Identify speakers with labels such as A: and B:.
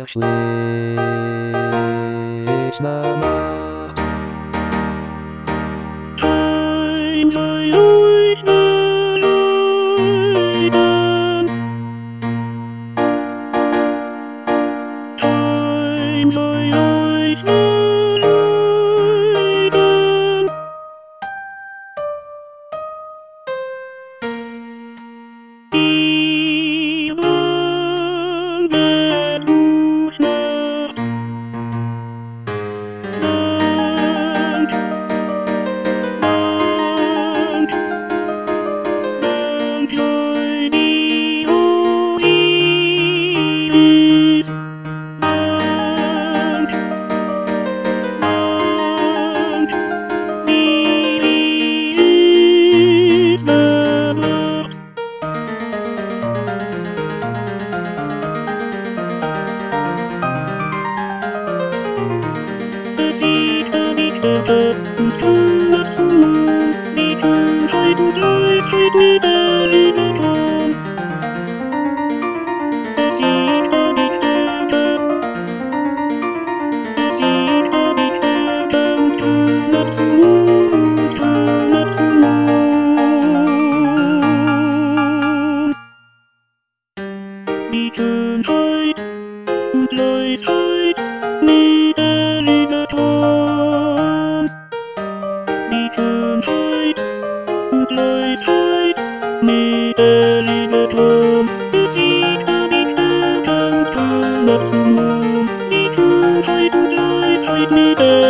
A: Schlechtner Nacht.
B: Schein sei leuchten, leuchten. Schein sei leuchten, leuchten. Die lange Rufnacht lang, lang, lang sei die Osiris. Lang, lang, Iris Nacht. Es sieht nicht weiter und kümmert zu, die Kühnheit und Leisheit mit ehrlichem Ton. Es sieht nicht weiter, es sieht nicht weiter und kümmert zu, kümmert zu. Die Kühnheit und Leisheit mit ehrlichem Ton. Die Kühnheit und Leisheit mit ehrlichem Ton. Es sieht nicht weiter und kümmert zu. Die Kühnheit und Leisheit mit